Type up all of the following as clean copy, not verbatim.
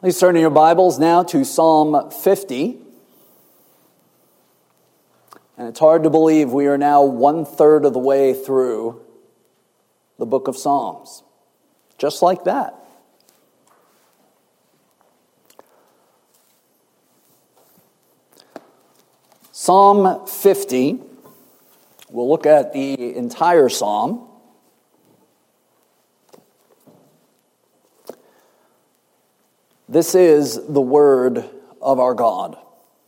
Please turn in your Bibles now to Psalm 50. And it's hard to believe we are now 1/3 of the way through the book of Psalms. Just like that. Psalm 50, we'll look at the entire psalm. This is the word of our God.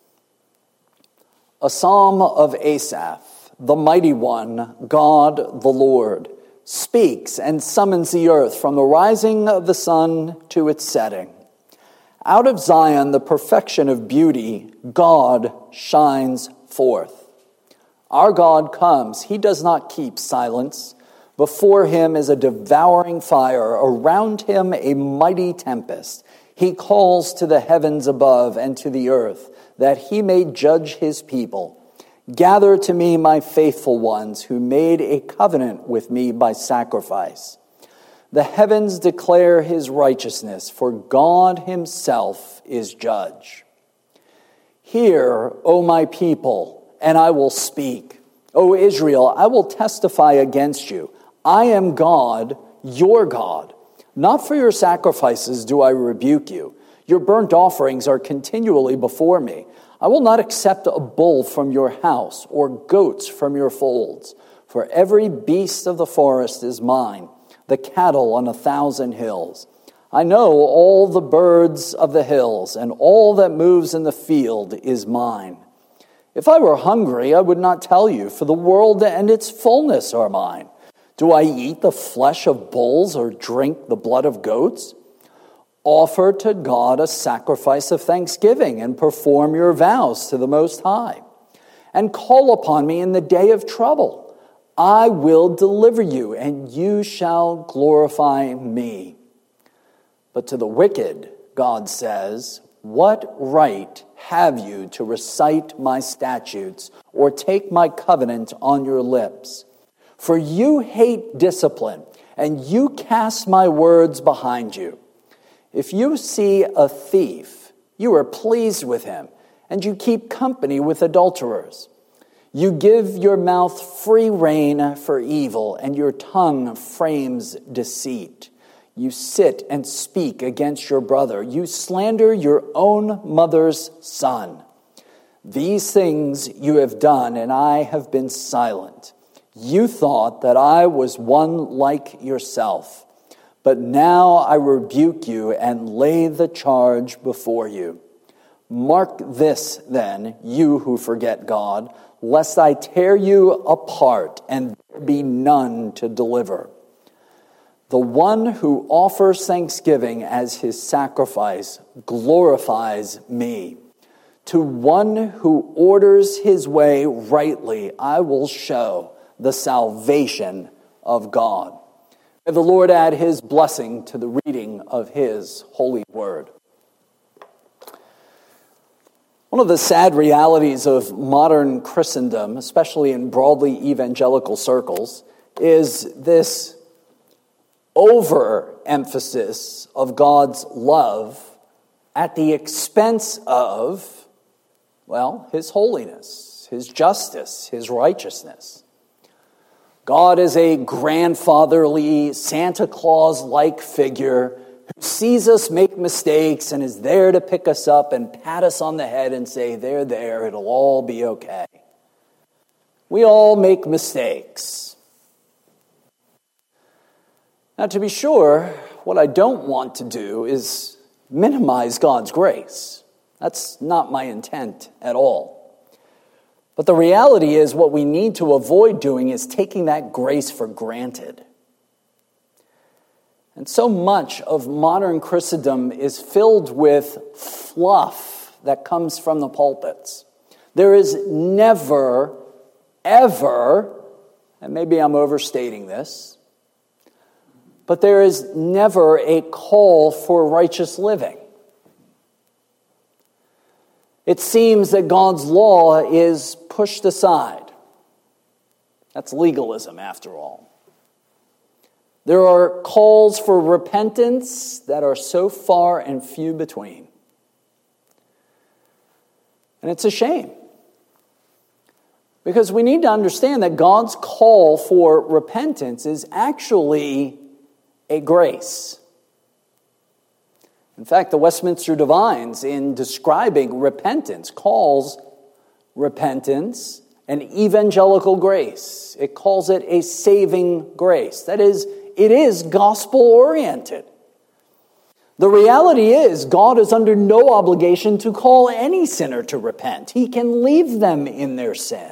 A psalm of Asaph, the mighty one, God the Lord, speaks and summons the earth from the rising of the sun to its setting. Out of Zion, the perfection of beauty, God shines forth. Our God comes. He does not keep silence. Before him is a devouring fire. Around him a mighty tempest. He calls to the heavens above and to the earth, that he may judge his people. Gather to me my faithful ones, who made a covenant with me by sacrifice. The heavens declare his righteousness, for God himself is judge. Hear, O my people, and I will speak. O Israel, I will testify against you. I am God, your God. Not for your sacrifices do I rebuke you. Your burnt offerings are continually before me. I will not accept a bull from your house or goats from your folds. For every beast of the forest is mine, the cattle on 1,000 hills. I know all the birds of the hills, and all that moves in the field is mine. If I were hungry, I would not tell you, for the world and its fullness are mine. Do I eat the flesh of bulls or drink the blood of goats? Offer to God a sacrifice of thanksgiving and perform your vows to the Most High. And call upon me in the day of trouble. I will deliver you, and you shall glorify me. But to the wicked, God says, what right have you to recite my statutes or take my covenant on your lips? For you hate discipline, and you cast my words behind you. If you see a thief, you are pleased with him, and you keep company with adulterers. You give your mouth free rein for evil, and your tongue frames deceit. You sit and speak against your brother. You slander your own mother's son. These things you have done, and I have been silent. You thought that I was one like yourself, but now I rebuke you and lay the charge before you. Mark this, then, you who forget God, lest I tear you apart and there be none to deliver. The one who offers thanksgiving as his sacrifice glorifies me. To one who orders his way rightly, I will show the salvation of God. May the Lord add his blessing to the reading of his holy word. One of the sad realities of modern Christendom, especially in broadly evangelical circles, is this overemphasis of God's love at the expense of, his holiness, his justice, his righteousness. God is a grandfatherly, Santa Claus-like figure who sees us make mistakes and is there to pick us up and pat us on the head and say, there, it'll all be okay. We all make mistakes. Now, to be sure, what I don't want to do is minimize God's grace. That's not my intent at all. But the reality is what we need to avoid doing is taking that grace for granted. And so much of modern Christendom is filled with fluff that comes from the pulpits. There is never, ever, and maybe I'm overstating this, but there is never a call for righteous living. It seems that God's law is pushed aside. That's legalism, after all. There are calls for repentance that are so far and few between. And it's a shame. Because we need to understand that God's call for repentance is actually a grace. In fact, the Westminster Divines, in describing repentance, calls repentance an evangelical grace. It calls it a saving grace. That is, it is gospel-oriented. The reality is, God is under no obligation to call any sinner to repent. He can leave them in their sin.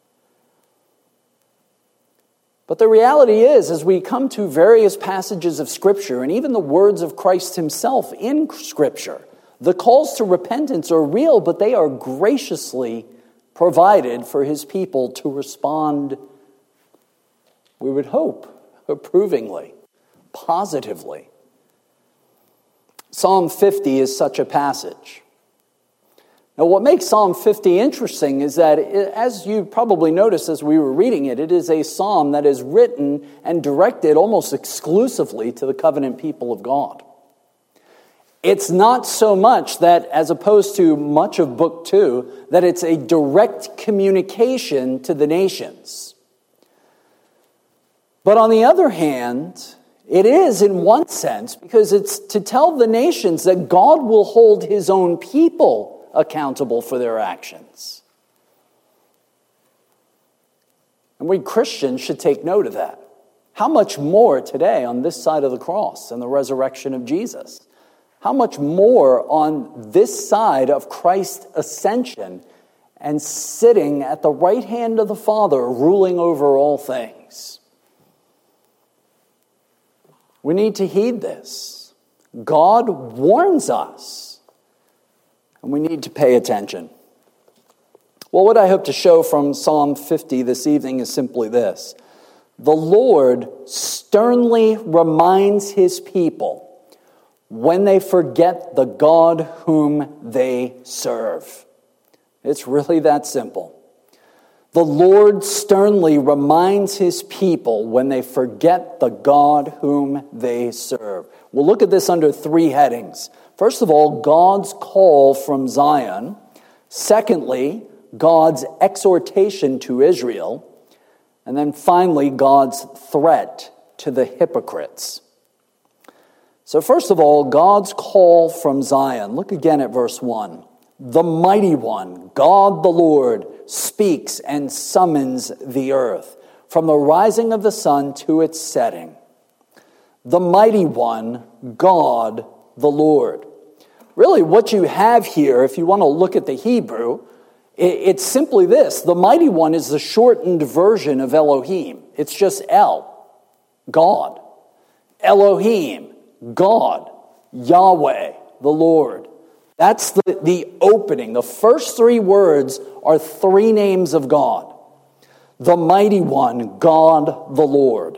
But the reality is, as we come to various passages of Scripture, and even the words of Christ himself in Scripture, the calls to repentance are real, but they are graciously provided for his people to respond, we would hope, approvingly, positively. Psalm 50 is such a passage. Now, what makes Psalm 50 interesting is that, as you probably noticed as we were reading it, it is a psalm that is written and directed almost exclusively to the covenant people of God. It's not so much that, as opposed to much of Book 2, that it's a direct communication to the nations. But on the other hand, it is in one sense, because it's to tell the nations that God will hold his own people accountable for their actions. And we Christians should take note of that. How much more today on this side of the cross and the resurrection of Jesus? How much more on this side of Christ's ascension and sitting at the right hand of the Father, ruling over all things? We need to heed this. God warns us. And we need to pay attention. Well, what I hope to show from Psalm 50 this evening is simply this. The Lord sternly reminds his people when they forget the God whom they serve. It's really that simple. The Lord sternly reminds his people when they forget the God whom they serve. We'll look at this under three headings. First of all, God's call from Zion. Secondly, God's exhortation to Israel. And then finally, God's threat to the hypocrites. So first of all, God's call from Zion. Look again at verse 1. The mighty one, God the Lord, speaks and summons the earth from the rising of the sun to its setting. The mighty one, God the Lord. Really, what you have here, if you want to look at the Hebrew, it's simply this. The mighty one is the shortened version of Elohim. It's just El, God. Elohim, God. Yahweh, the Lord. That's the opening. The first three words are three names of God. The mighty one, God the Lord.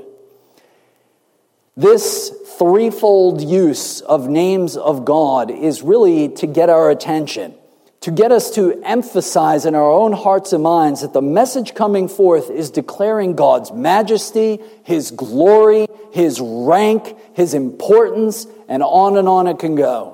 This threefold use of names of God is really to get our attention, to get us to emphasize in our own hearts and minds that the message coming forth is declaring God's majesty, his glory, his rank, his importance, and on it can go.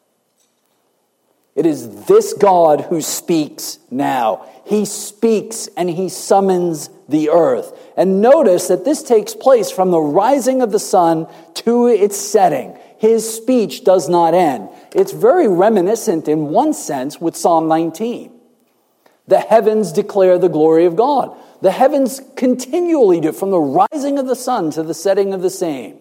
It is this God who speaks now. He speaks and he summons the earth. And notice that this takes place from the rising of the sun to its setting. His speech does not end. It's very reminiscent in one sense with Psalm 19. The heavens declare the glory of God. The heavens continually do, from the rising of the sun to the setting of the same.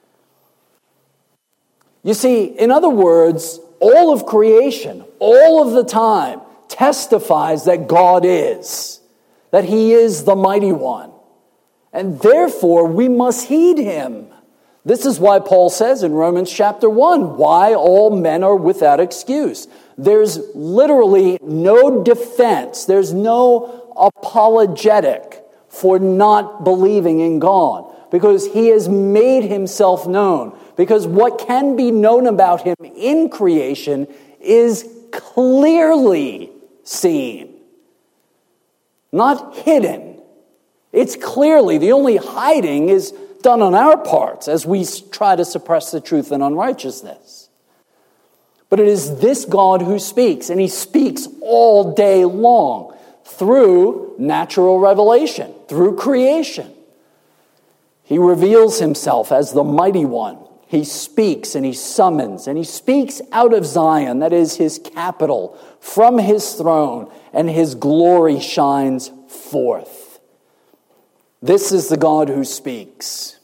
You see, in other words, all of creation, all of the time, testifies that God is, that he is the mighty one. And therefore, we must heed him. This is why Paul says in Romans chapter 1, why all men are without excuse. There's literally no defense. There's no apologetic for not believing in God, because he has made himself known. Because what can be known about him in creation is clearly seen, not hidden. It's clearly, the only hiding is done on our parts as we try to suppress the truth and unrighteousness. But it is this God who speaks, and he speaks all day long through natural revelation, through creation. He reveals himself as the mighty one. He speaks and he summons, and he speaks out of Zion, that is his capital, from his throne, and his glory shines forth. This is the God who speaks.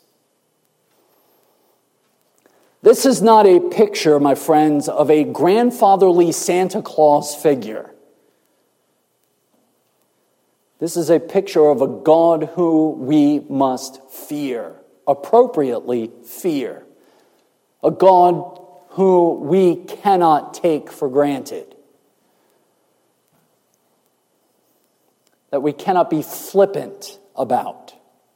This is not a picture, my friends, of a grandfatherly Santa Claus figure. This is a picture of a God who we must fear, appropriately fear. A God who we cannot take for granted. That we cannot be flippant about.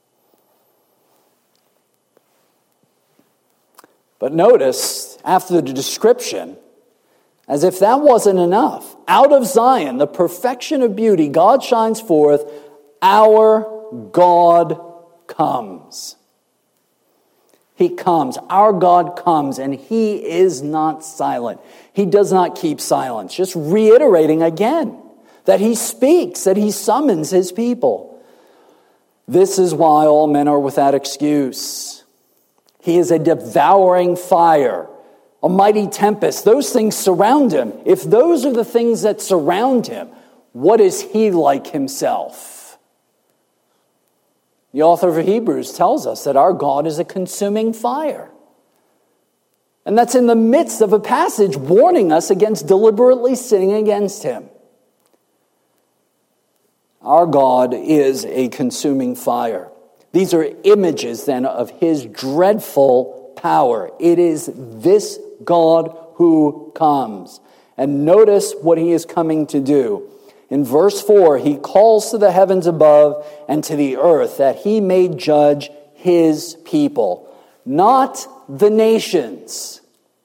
But notice, after the description, as if that wasn't enough, out of Zion, the perfection of beauty, God shines forth, our God comes. He comes. Our God comes, and he is not silent. He does not keep silence. Just reiterating again that he speaks, that he summons his people. This is why all men are without excuse. He is a devouring fire, a mighty tempest. Those things surround him. If those are the things that surround him, what is he like himself? The author of Hebrews tells us that our God is a consuming fire. And that's in the midst of a passage warning us against deliberately sinning against him. Our God is a consuming fire. These are images then of his dreadful power. It is this God who comes. And notice what he is coming to do. In verse 4, he calls to the heavens above and to the earth that he may judge his people, not the nations,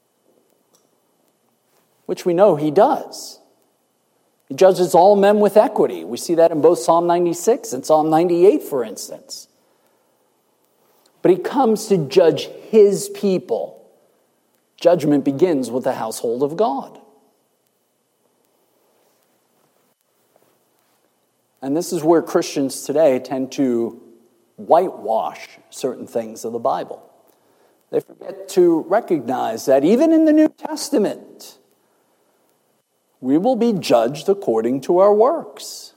which we know he does. He judges all men with equity. We see that in both Psalm 96 and Psalm 98, for instance. But he comes to judge his people. Judgment begins with the household of God. And this is where Christians today tend to whitewash certain things of the Bible. They forget to recognize that even in the New Testament, we will be judged according to our works.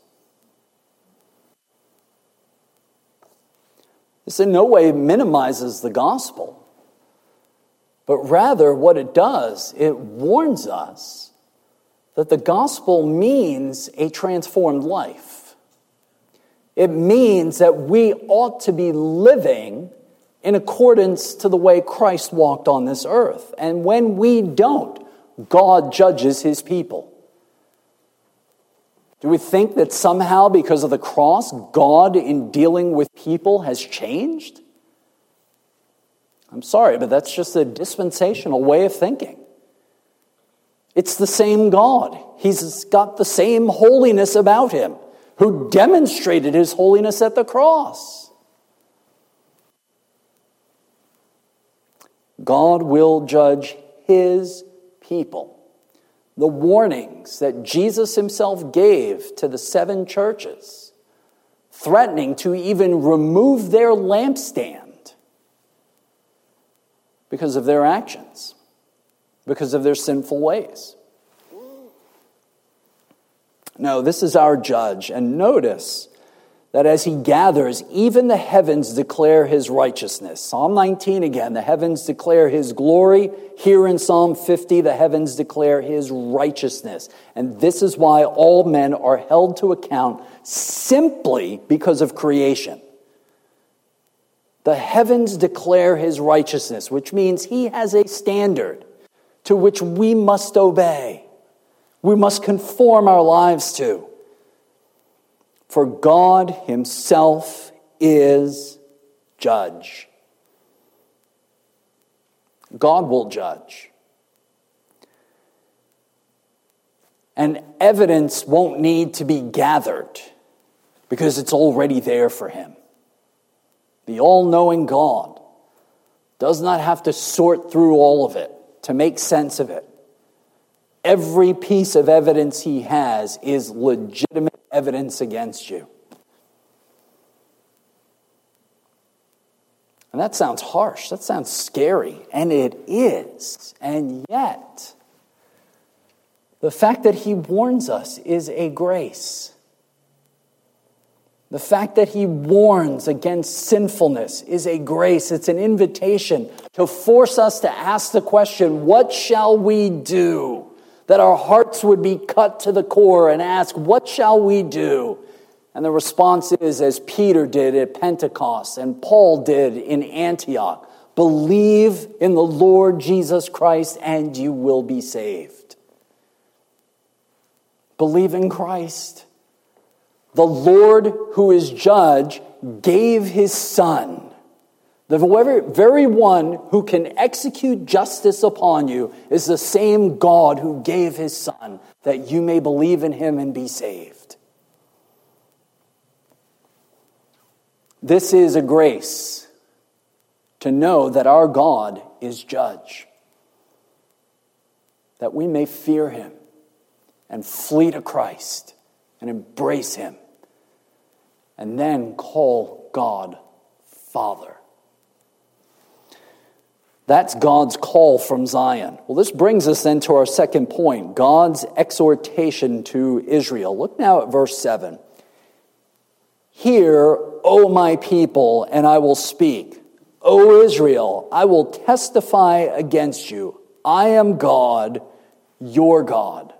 This in no way minimizes the gospel, but rather what it does, it warns us that the gospel means a transformed life. It means that we ought to be living in accordance to the way Christ walked on this earth. And when we don't, God judges his people. Do we think that somehow because of the cross, God in dealing with people has changed? I'm sorry, but that's just a dispensational way of thinking. It's the same God. He's got the same holiness about him, who demonstrated his holiness at the cross. God will judge his people. The warnings that Jesus himself gave to the 7 churches, threatening to even remove their lampstand because of their actions, because of their sinful ways. No, this is our judge. And notice that as he gathers, even the heavens declare his righteousness. Psalm 19 again, the heavens declare his glory. Here in Psalm 50, the heavens declare his righteousness. And this is why all men are held to account simply because of creation. The heavens declare his righteousness, which means he has a standard to which we must obey. We must conform our lives to. For God himself is judge. God will judge. And evidence won't need to be gathered because it's already there for him. the all-knowing God, does not have to sort through all of it to make sense of it. Every piece of evidence he has is legitimate evidence against you. And that sounds harsh. That sounds scary. And it is. And yet, the fact that he warns us is a grace. The fact that he warns against sinfulness is a grace. It's an invitation to force us to ask the question, what shall we do? That our hearts would be cut to the core and ask, what shall we do? And the response is, as Peter did at Pentecost and Paul did in Antioch, believe in the Lord Jesus Christ and you will be saved. Believe in Christ. The Lord who is judge gave his Son. The very one who can execute justice upon you is the same God who gave his Son, that you may believe in him and be saved. This is a grace to know that our God is judge, that we may fear him and flee to Christ and embrace him, and then call God Father. That's God's call from Zion. Well, this brings us then to our second point, God's exhortation to Israel. Look now at verse 7. Hear, O my people, and I will speak. O Israel, I will testify against you. I am God, your God.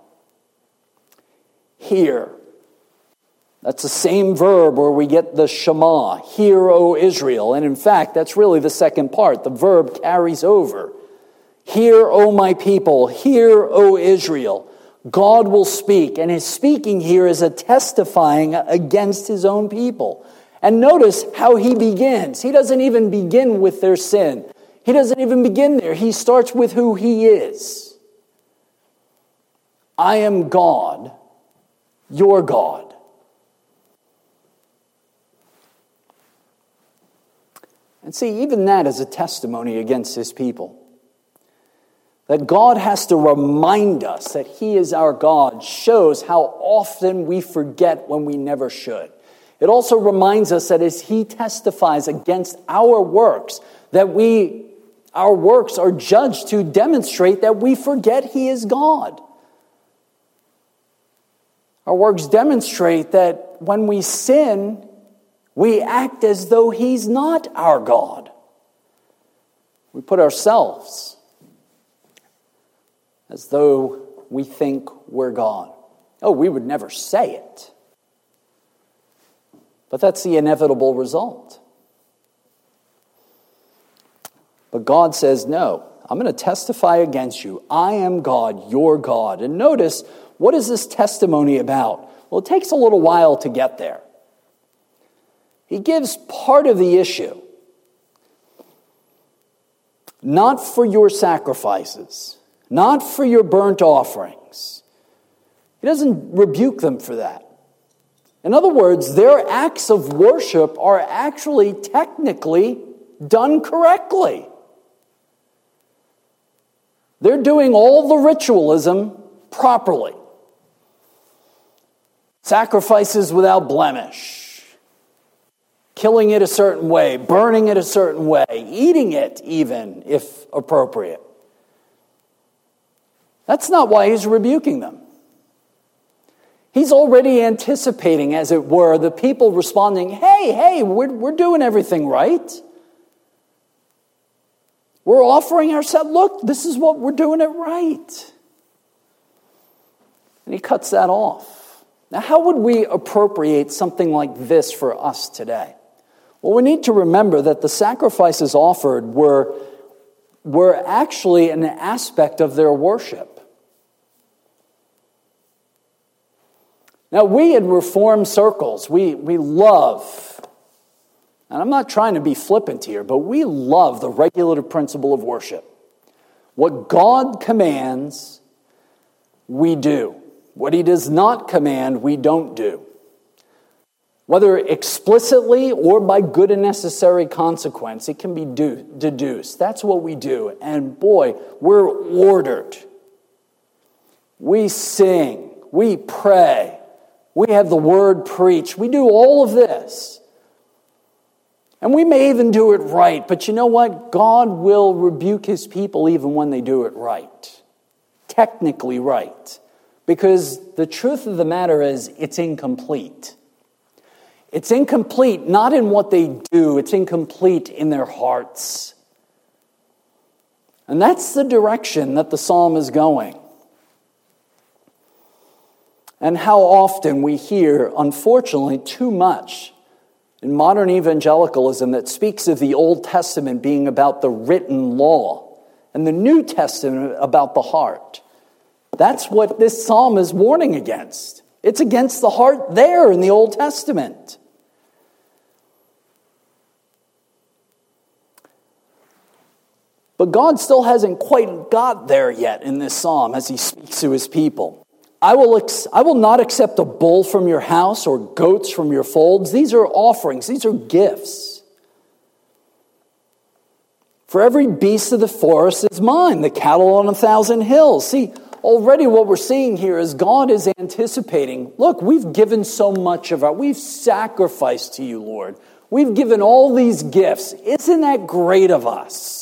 Hear. That's the same verb where we get the Shema. Hear, O Israel. And in fact, that's really the second part. The verb carries over. Hear, O my people. Hear, O Israel. God will speak. And his speaking here is a testifying against his own people. And notice how he begins. He doesn't even begin with their sin. He doesn't even begin there. He starts with who he is. I am God, your God. And see, even that is a testimony against his people. That God has to remind us that he is our God shows how often we forget when we never should. It also reminds us that as he testifies against our works, that our works are judged to demonstrate that we forget he is God. Our works demonstrate that when we sin, we act as though he's not our God. We put ourselves as though we think we're God. Oh, we would never say it. But that's the inevitable result. But God says, no, I'm going to testify against you. I am God, your God. And notice, what is this testimony about? Well, it takes a little while to get there. He gives part of the issue. Not for your sacrifices, not for your burnt offerings. He doesn't rebuke them for that. In other words, their acts of worship are actually technically done correctly. They're doing all the ritualism properly. Sacrifices without blemish. Killing it a certain way, burning it a certain way, eating it even, if appropriate. That's not why he's rebuking them. He's already anticipating, as it were, the people responding, hey, we're doing everything right. We're offering ourselves, look, this is what we're doing it right. And he cuts that off. Now, how would we appropriate something like this for us today? Well, we need to remember that the sacrifices offered were actually an aspect of their worship. Now, we in Reformed circles, we love, and I'm not trying to be flippant here, but we love the regulative principle of worship. What God commands, we do. What he does not command, we don't do. Whether explicitly or by good and necessary consequence, it can be deduced. That's what we do. And boy, we're ordered. We sing, we pray, we have the word preached. We do all of this. And we may even do it right, but you know what? God will rebuke his people even when they do it right. Technically right. Because the truth of the matter is, it's incomplete. It's incomplete not in what they do, it's incomplete in their hearts. And that's the direction that the psalm is going. And how often we hear, unfortunately, too much in modern evangelicalism that speaks of the Old Testament being about the written law and the New Testament about the heart. That's what this psalm is warning against. It's against the heart there in the Old Testament. But God still hasn't quite got there yet in this psalm as he speaks to his people. I will not accept a bull from your house or goats from your folds. These are offerings. These are gifts. For every beast of the forest is mine, the cattle on 1,000 hills. See, already what we're seeing here is God is anticipating, look, we've given so much we've sacrificed to you, Lord. We've given all these gifts. Isn't that great of us?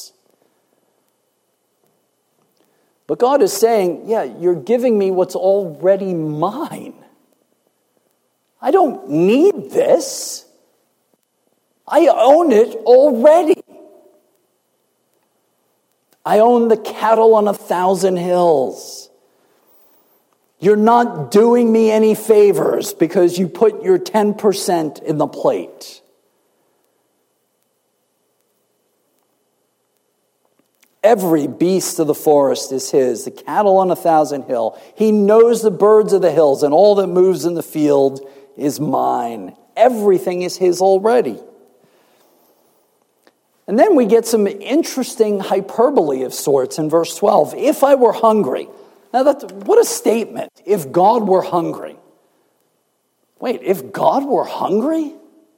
But God is saying, yeah, you're giving me what's already mine. I don't need this. I own it already. I own the cattle on 1,000 hills. You're not doing me any favors because you put your 10% in the plate. Every beast of the forest is his, the cattle on 1,000 hill. He knows the birds of the hills, and all that moves in the field is mine. Everything is his already. And then we get some interesting hyperbole of sorts in verse 12. If I were hungry. Now, what a statement. If God were hungry. Wait, if God were hungry?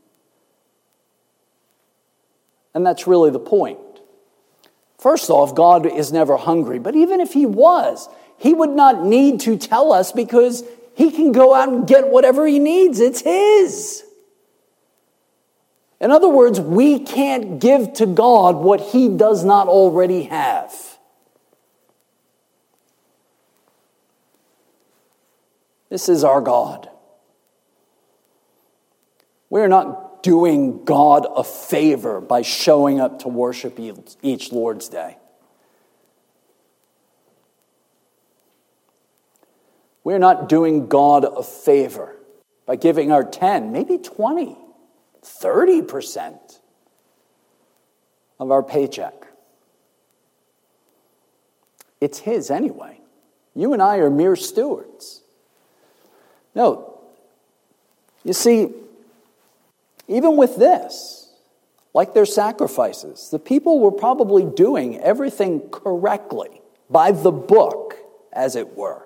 And that's really the point. First off, God is never hungry. But even if he was, he would not need to tell us because he can go out and get whatever he needs. It's his. In other words, we can't give to God what he does not already have. This is our God. We're not doing God a favor by showing up to worship each Lord's Day. We're not doing God a favor by giving our 10, maybe 20, 30% of our paycheck. It's his anyway. You and I are mere stewards. No, you see, even with this, like their sacrifices, the people were probably doing everything correctly, by the book, as it were.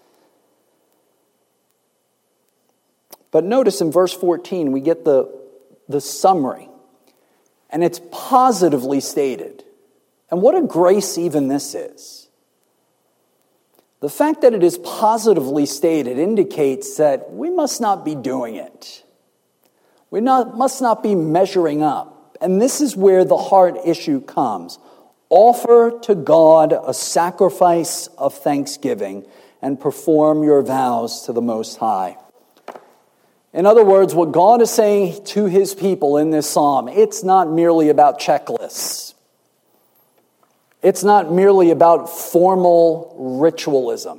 But notice in verse 14, we get the summary, and it's positively stated. And what a grace even this is. The fact that it is positively stated indicates that we must not be doing it. We must not be measuring up. And this is where the heart issue comes. Offer to God a sacrifice of thanksgiving and perform your vows to the Most High. In other words, what God is saying to his people in this psalm, it's not merely about checklists. It's not merely about formal ritualism.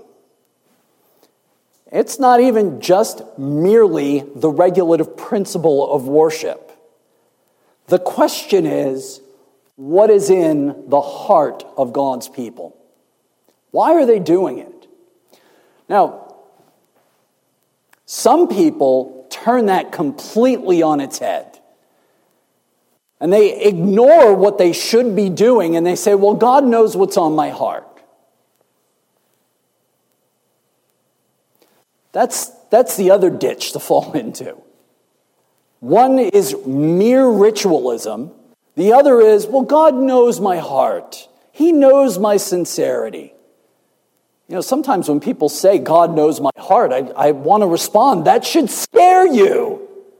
It's not even just merely the regulative principle of worship. The question is, what is in the heart of God's people? Why are they doing it? Now, some people turn that completely on its head. And they ignore what they should be doing, and they say, well, God knows what's on my heart. That's the other ditch to fall into. One is mere ritualism. The other is, well, God knows my heart. He knows my sincerity. Sometimes when people say, God knows my heart, I want to respond, that should scare you.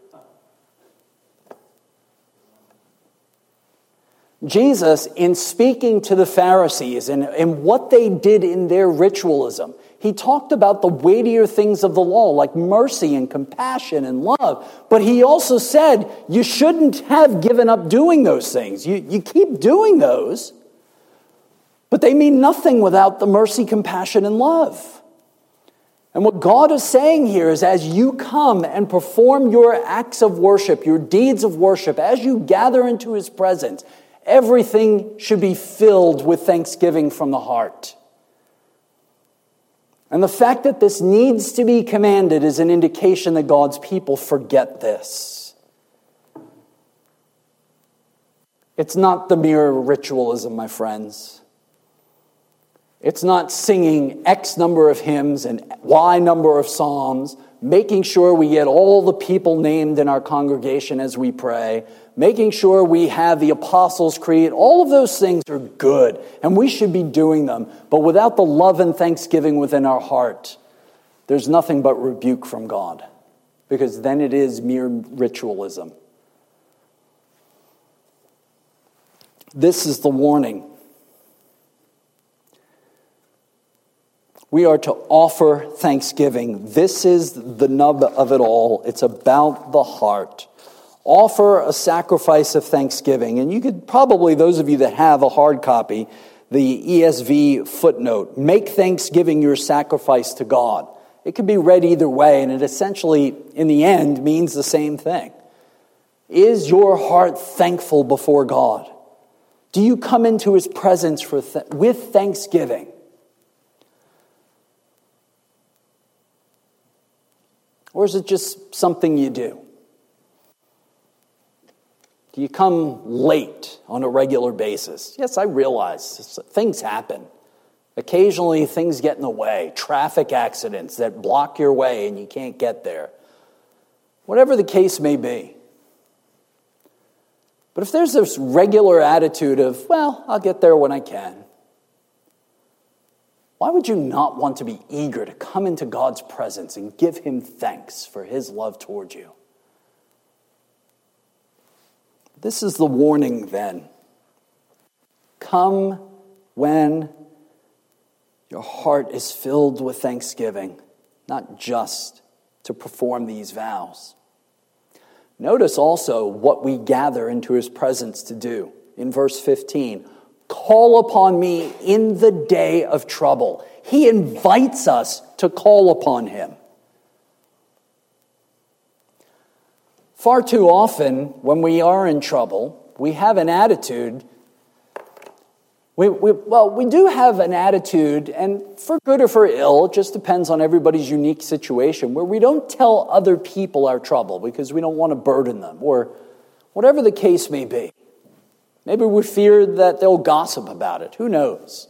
Jesus, in speaking to the Pharisees and what they did in their ritualism, he talked about the weightier things of the law, like mercy and compassion and love. But he also said, you shouldn't have given up doing those things. You keep doing those, but they mean nothing without the mercy, compassion, and love. And what God is saying here is, as you come and perform your acts of worship, your deeds of worship, as you gather into his presence, everything should be filled with thanksgiving from the heart. And the fact that this needs to be commanded is an indication that God's people forget this. It's not the mere ritualism, my friends. It's not singing X number of hymns and Y number of psalms, making sure we get all the people named in our congregation as we pray, making sure we have the Apostles' Creed. All of those things are good, and we should be doing them. But without the love and thanksgiving within our heart, there's nothing but rebuke from God, because then it is mere ritualism. This is the warning. We are to offer thanksgiving. This is the nub of it all. It's about the heart. Offer a sacrifice of thanksgiving. And you could probably, those of you that have a hard copy, the ESV footnote, make thanksgiving your sacrifice to God. It could be read either way, and it essentially, in the end, means the same thing. Is your heart thankful before God? Do you come into his presence with thanksgiving? Or is it just something you do? Do you come late on a regular basis? Yes, I realize things happen. Occasionally things get in the way. Traffic accidents that block your way and you can't get there. Whatever the case may be. But if there's this regular attitude of, well, I'll get there when I can, why would you not want to be eager to come into God's presence and give him thanks for his love towards you? This is the warning then. Come when your heart is filled with thanksgiving, not just to perform these vows. Notice also what we gather into his presence to do. In verse 15, call upon me in the day of trouble. He invites us to call upon him. Far too often, when we are in trouble, we have an attitude. We do have an attitude, and for good or for ill, it just depends on everybody's unique situation, where we don't tell other people our trouble because we don't want to burden them, or whatever the case may be. Maybe we fear that they'll gossip about it. Who knows?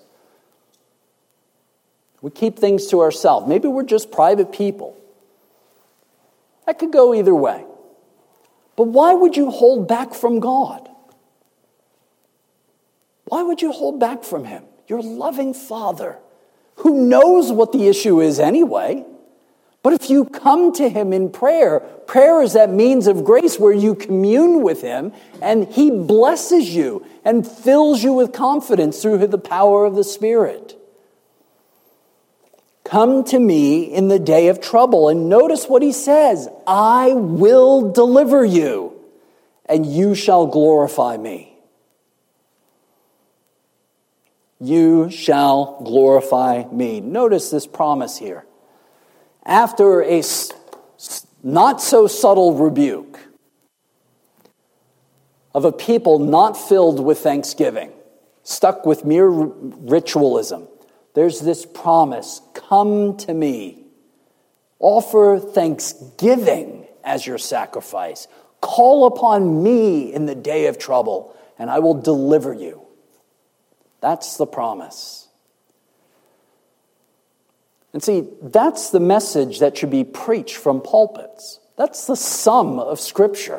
We keep things to ourselves. Maybe we're just private people. That could go either way. But why would you hold back from God? Why would you hold back from him? Your loving Father, who knows what the issue is anyway. But if you come to him in prayer, prayer is that means of grace where you commune with him and he blesses you and fills you with confidence through the power of the Spirit. Come to me in the day of trouble. And notice what he says. I will deliver you, and you shall glorify me. You shall glorify me. Notice this promise here. After a not so subtle rebuke of a people not filled with thanksgiving, stuck with mere ritualism, there's this promise, come to me. Offer thanksgiving as your sacrifice. Call upon me in the day of trouble, and I will deliver you. That's the promise. And see, that's the message that should be preached from pulpits. That's the sum of Scripture.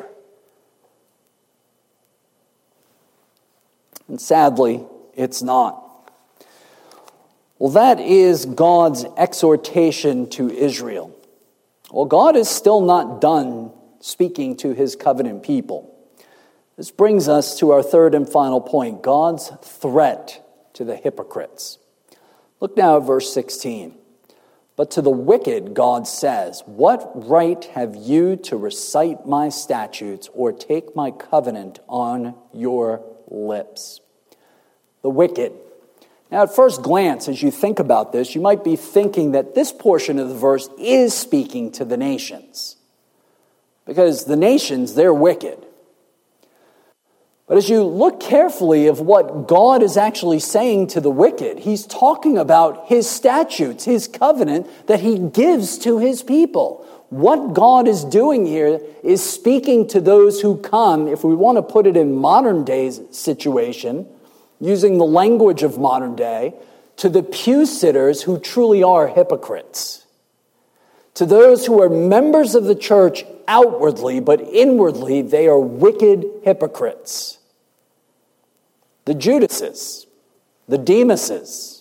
And sadly, it's not. Well, that is God's exhortation to Israel. Well, God is still not done speaking to his covenant people. This brings us to our third and final point, God's threat to the hypocrites. Look now at verse 16. But to the wicked, God says, what right have you to recite my statutes or take my covenant on your lips? The wicked. Now, at first glance, as you think about this, you might be thinking that this portion of the verse is speaking to the nations. Because the nations, they're wicked. But as you look carefully of what God is actually saying to the wicked, he's talking about his statutes, his covenant that he gives to his people. What God is doing here is speaking to those who come, if we want to put it in modern day's situation, using the language of modern day, to the pew sitters who truly are hypocrites. To those who are members of the church outwardly, but inwardly they are wicked hypocrites. The Judases, the Demases,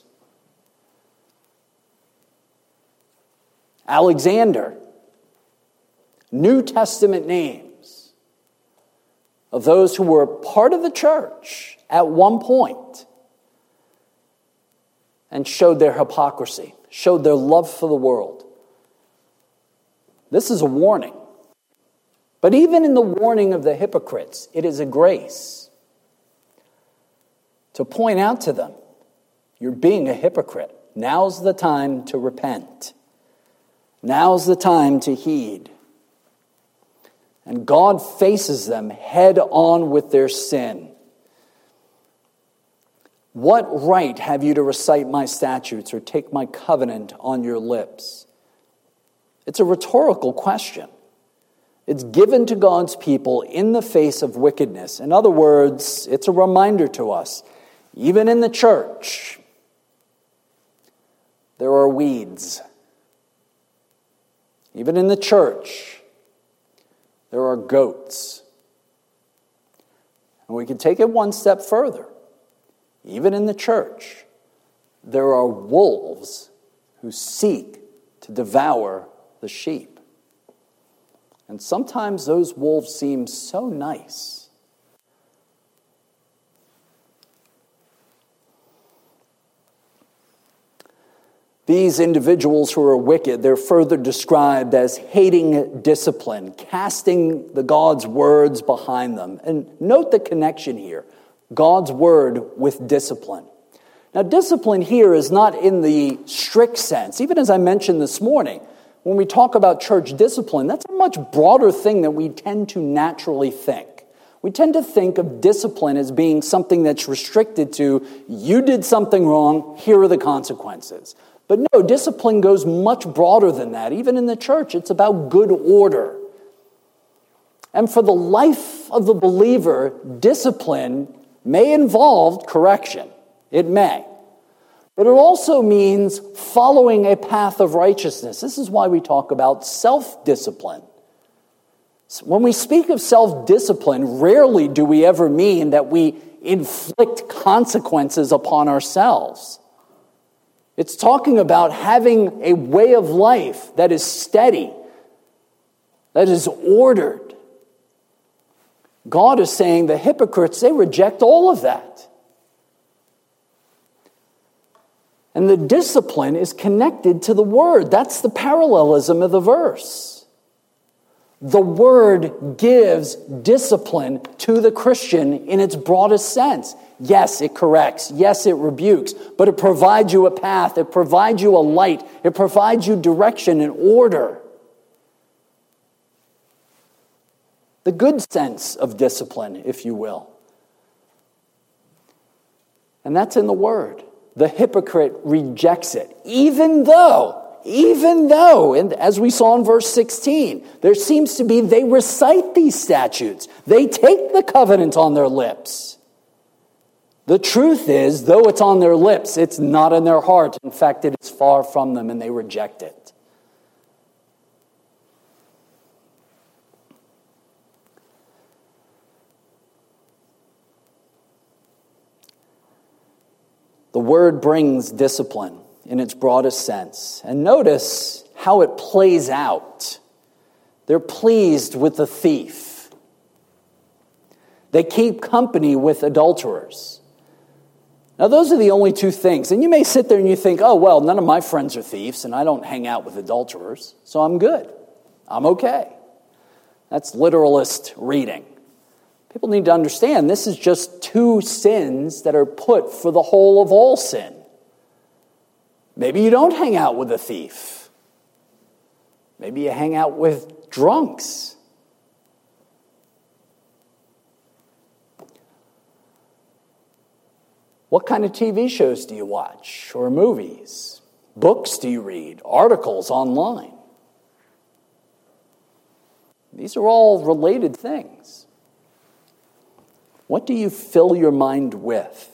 Alexander, New Testament names of those who were part of the church at one point and showed their hypocrisy, showed their love for the world. This is a warning. But even in the warning of the hypocrites, it is a grace to point out to them, you're being a hypocrite. Now's the time to repent. Now's the time to heed. And God faces them head on with their sin. What right have you to recite my statutes or take my covenant on your lips? It's a rhetorical question. It's given to God's people in the face of wickedness. In other words, it's a reminder to us, even in the church, there are weeds. Even in the church, there are goats. And we can take it one step further. Even in the church, there are wolves who seek to devour the sheep. And sometimes those wolves seem so nice. These individuals who are wicked, they're further described as hating discipline, casting the God's words behind them. And note the connection here, God's word with discipline. Now, discipline here is not in the strict sense. Even as I mentioned this morning, when we talk about church discipline, that's a much broader thing than we tend to naturally think. We tend to think of discipline as being something that's restricted to, you did something wrong, here are the consequences. But no, discipline goes much broader than that. Even in the church, it's about good order. And for the life of the believer, discipline may involve correction. It may. But it also means following a path of righteousness. This is why we talk about self-discipline. When we speak of self-discipline, rarely do we ever mean that we inflict consequences upon ourselves. It's talking about having a way of life that is steady, that is ordered. God is saying the hypocrites, they reject all of that. And the discipline is connected to the word. That's the parallelism of the verse. The word gives discipline to the Christian in its broadest sense. Yes, it corrects. Yes, it rebukes. But it provides you a path. It provides you a light. It provides you direction and order. The good sense of discipline, if you will. And that's in the word. The hypocrite rejects it, even though, and as we saw in verse 16, there seems to be, they recite these statutes. They take the covenant on their lips. The truth is, though it's on their lips, it's not in their heart. In fact, it is far from them and they reject it. The word brings discipline in its broadest sense. And notice how it plays out. They're pleased with the thief. They keep company with adulterers. Now, those are the only two things. And you may sit there and you think, oh, well, none of my friends are thieves, and I don't hang out with adulterers, so I'm good. I'm okay. That's literalist reading. People need to understand this is just two sins that are put for the whole of all sin. Maybe you don't hang out with a thief. Maybe you hang out with drunks. What kind of TV shows do you watch or movies? Books do you read? Articles online? These are all related things. What do you fill your mind with?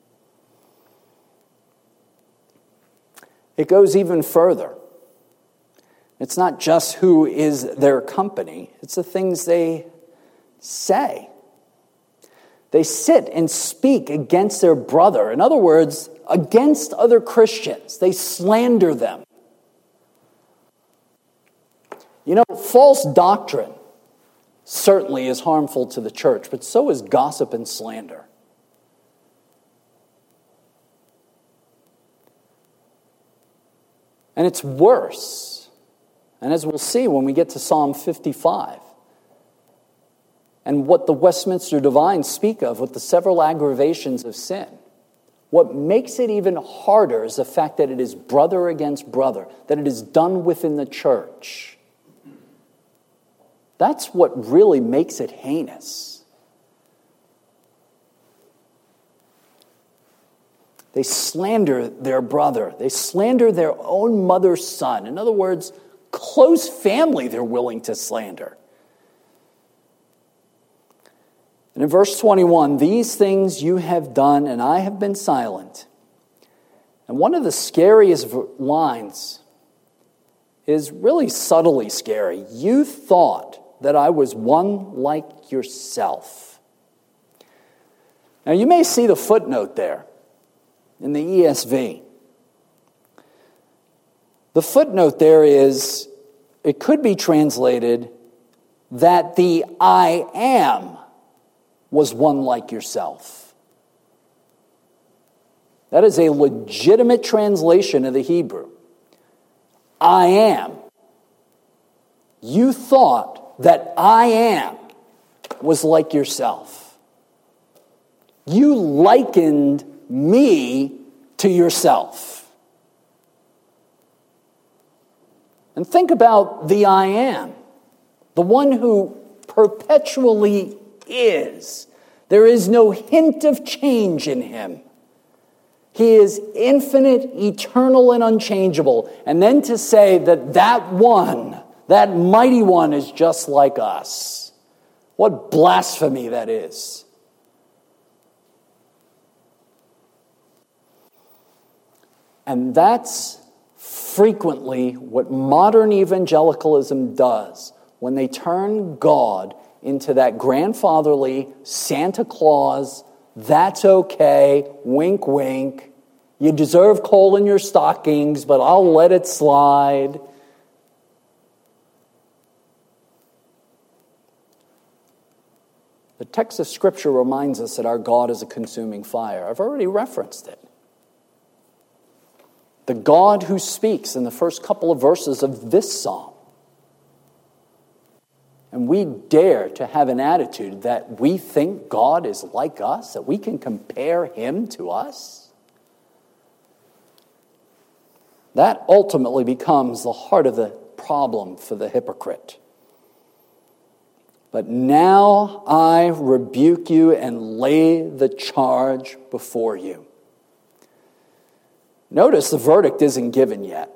It goes even further. It's not just who is their company, it's the things they say. They sit and speak against their brother. In other words, against other Christians. They slander them. You know, false doctrine certainly is harmful to the church, but so is gossip and slander. And it's worse. And as we'll see when we get to Psalm 55, and what the Westminster Divines speak of with the several aggravations of sin, what makes it even harder is the fact that it is brother against brother, that it is done within the church. That's what really makes it heinous. They slander their brother. They slander their own mother's son. In other words, close family they're willing to slander. And in verse 21, these things you have done, and I have been silent. And one of the scariest lines is really subtly scary. You thought that I was one like yourself. Now you may see the footnote there in the ESV. The footnote there is, it could be translated that the I am was one like yourself. That is a legitimate translation of the Hebrew. I am. You thought that I am was like yourself. You likened me to yourself. And think about the I am, the one who perpetually is. There is no hint of change in him. He is infinite, eternal, and unchangeable. And then to say that that one, that mighty one, is just like us. What blasphemy that is. And that's frequently what modern evangelicalism does when they turn God into that grandfatherly Santa Claus, that's okay, wink, wink. You deserve coal in your stockings, but I'll let it slide. The text of Scripture reminds us that our God is a consuming fire. I've already referenced it. The God who speaks in the first couple of verses of this psalm. And we dare to have an attitude that we think God is like us, that we can compare him to us. That ultimately becomes the heart of the problem for the hypocrite. But now I rebuke you and lay the charge before you. Notice the verdict isn't given yet.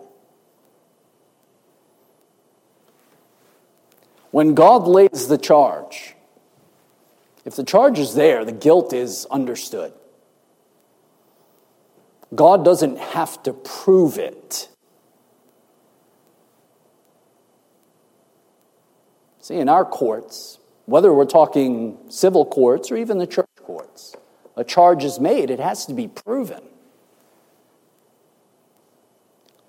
When God lays the charge, if the charge is there, the guilt is understood. God doesn't have to prove it. See, in our courts, whether we're talking civil courts or even the church courts, a charge is made, it has to be proven.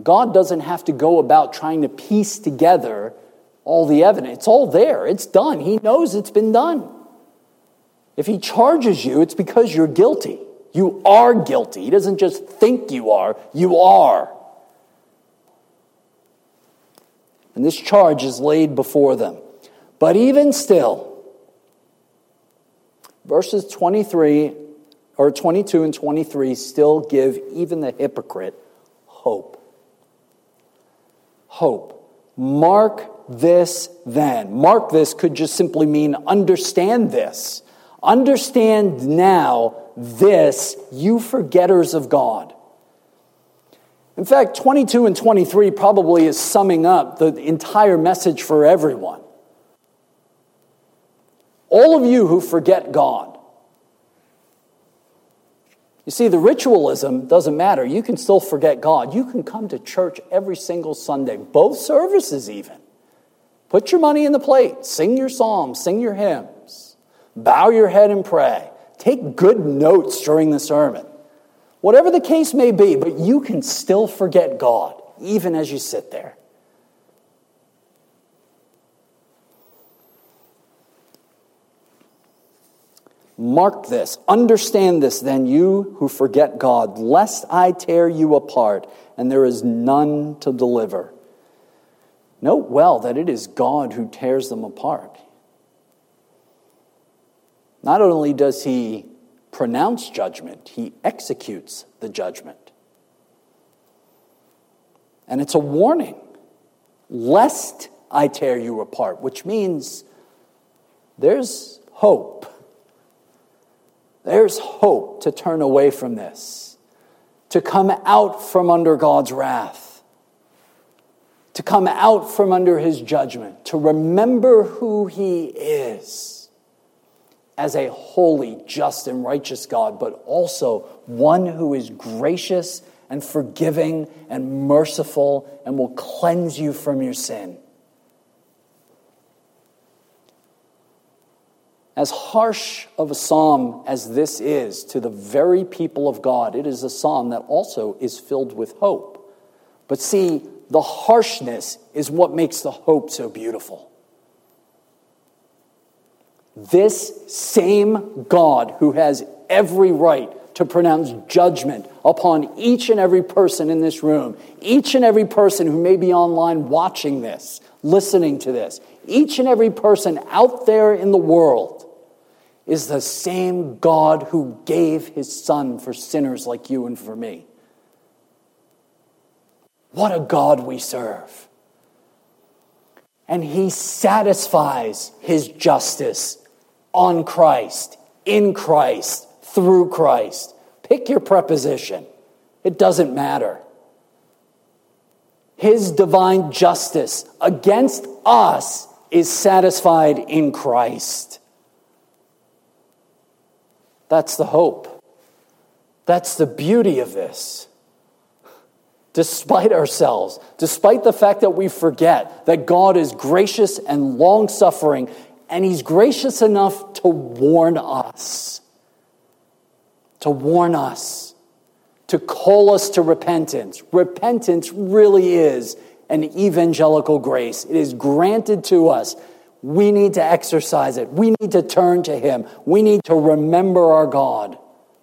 God doesn't have to go about trying to piece together all the evidence. It's all there. It's done. He knows it's been done. If he charges you, it's because you're guilty. You are guilty. He doesn't just think you are. You are. And this charge is laid before them. But even still, verses 22 and 23 still give even the hypocrite hope. Hope. Mark this then. Mark this could just simply mean understand this. Understand now this, you forgetters of God. In fact, 22 and 23 probably is summing up the entire message for everyone. All of you who forget God. You see, the ritualism doesn't matter. You can still forget God. You can come to church every single Sunday, both services even. Put your money in the plate. Sing your psalms. Sing your hymns. Bow your head and pray. Take good notes during the sermon. Whatever the case may be, but you can still forget God, even as you sit there. Mark this. Understand this, then, you who forget God, lest I tear you apart, and there is none to deliver. Note well that it is God who tears them apart. Not only does he pronounce judgment, he executes the judgment. And it's a warning, lest I tear you apart, which means there's hope. There's hope to turn away from this, to come out from under God's wrath, to come out from under his judgment, to remember who he is as a holy, just, and righteous God, but also one who is gracious and forgiving and merciful and will cleanse you from your sin. As harsh of a psalm as this is to the very people of God, it is a psalm that also is filled with hope. But see, the harshness is what makes the hope so beautiful. This same God who has every right to pronounce judgment upon each and every person in this room, each and every person who may be online watching this, listening to this, each and every person out there in the world is the same God who gave his Son for sinners like you and for me. What a God we serve. And he satisfies his justice on Christ, in Christ, through Christ. Pick your preposition. It doesn't matter. His divine justice against us is satisfied in Christ. That's the hope. That's the beauty of this. Despite ourselves, despite the fact that we forget that God is gracious and long-suffering, and he's gracious enough to warn us. To warn us. To call us to repentance. Repentance really is an evangelical grace. It is granted to us. We need to exercise it. We need to turn to him. We need to remember our God.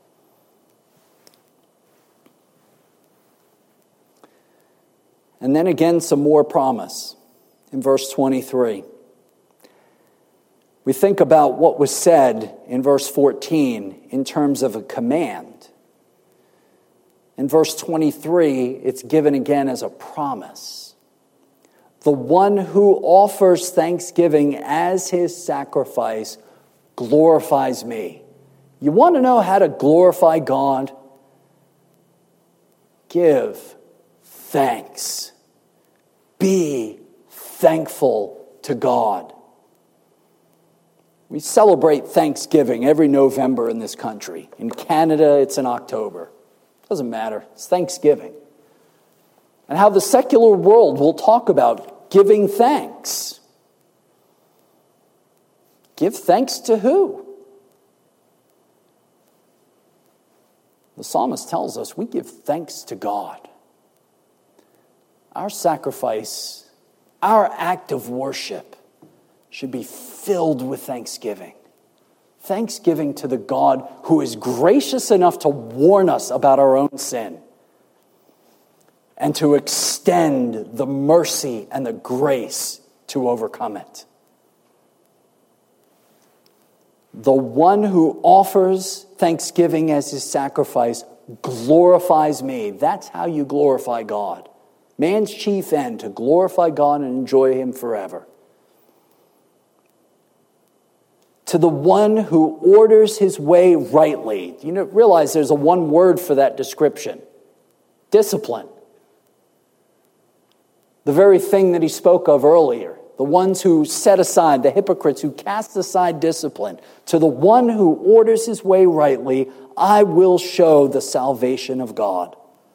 And then again, some more promise in verse 23. We think about what was said in verse 14 in terms of a command. In verse 23, it's given again as a promise. The one who offers thanksgiving as his sacrifice glorifies me. You want to know how to glorify God? Give thanks. Be thankful to God. We celebrate Thanksgiving every November in this country. In Canada, it's in October. Doesn't matter. It's Thanksgiving. And how the secular world will talk about giving thanks. Give thanks to who? The psalmist tells us we give thanks to God. our sacrifice, our act of worship should be filled with thanksgiving. Thanksgiving to the God who is gracious enough to warn us about our own sin and to extend the mercy and the grace to overcome it. The one who offers thanksgiving as his sacrifice glorifies me. That's how you glorify God. Man's chief end, to glorify God and enjoy him forever. To the one who orders his way rightly. You realize there's a one word for that description. Discipline. The very thing that he spoke of earlier. The ones who set aside, the hypocrites who cast aside discipline. To the one who orders his way rightly, I will show the salvation of God.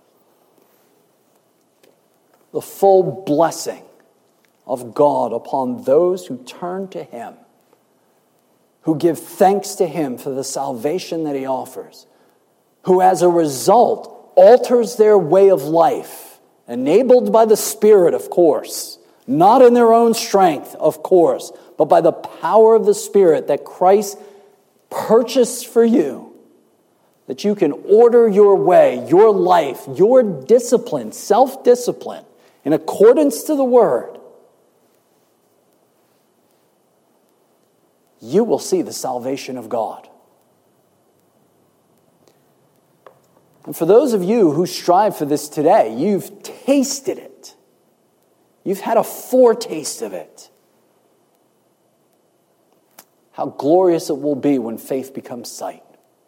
The full blessing of God upon those who turn to him, who give thanks to him for the salvation that he offers, who as a result alters their way of life, enabled by the Spirit, of course, not in their own strength, of course, but by the power of the Spirit that Christ purchased for you, that you can order your way, your life, your discipline, self-discipline, in accordance to the Word. You will see the salvation of God. And for those of you who strive for this today, you've tasted it. You've had a foretaste of it. How glorious it will be when faith becomes sight.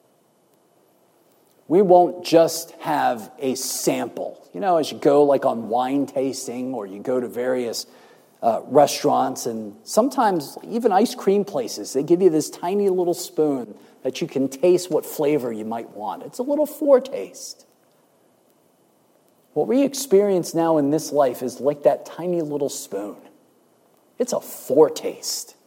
We won't just have a sample. You know, as you go like on wine tasting or you go to various restaurants and sometimes even ice cream places, they give you this tiny little spoon that you can taste what flavor you might want. It's a little foretaste. What we experience now in this life is like that tiny little spoon. It's a foretaste.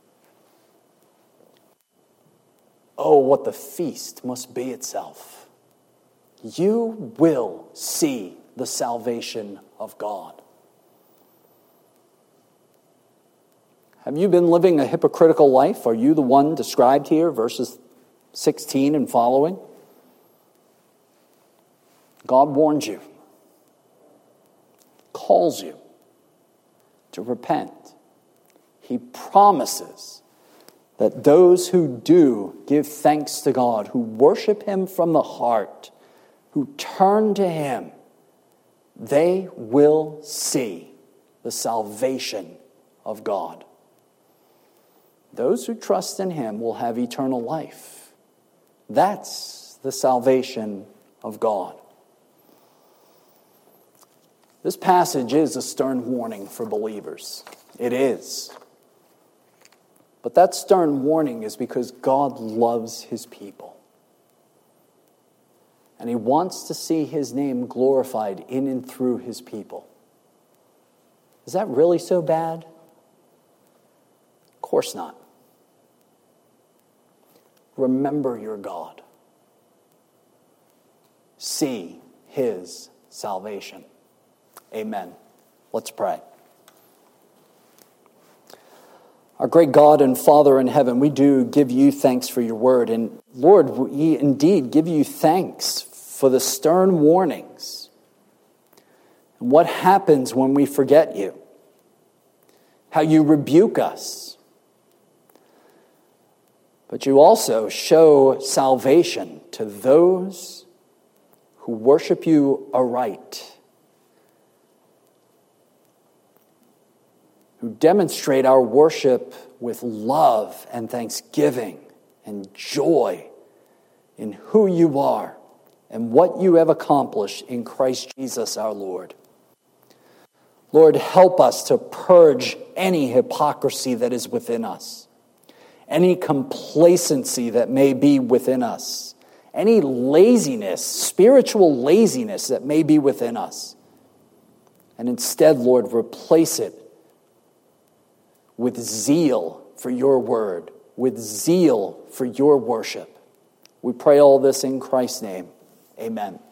Oh, what the feast must be itself. You will see the salvation of God. Have you been living a hypocritical life? Are you the one described here, verses 16 and following? God warns you, calls you to repent. He promises that those who do give thanks to God, who worship him from the heart, who turn to him, they will see the salvation of God. Those who trust in him will have eternal life. That's the salvation of God. This passage is a stern warning for believers. It is. But that stern warning is because God loves his people. And he wants to see his name glorified in and through his people. Is that really so bad? Of course not. Remember your God. See his salvation. Amen. Let's pray. Our great God and Father in heaven, we do give you thanks for your word. And Lord, we indeed give you thanks for the stern warnings. And what happens when we forget you. How you rebuke us. But you also show salvation to those who worship you aright. Who demonstrate our worship with love and thanksgiving and joy in who you are and what you have accomplished in Christ Jesus our Lord. Lord, help us to purge any hypocrisy that is within us, any complacency that may be within us, any laziness, spiritual laziness that may be within us. And instead, Lord, replace it with zeal for your word, with zeal for your worship. We pray all this in Christ's name. Amen.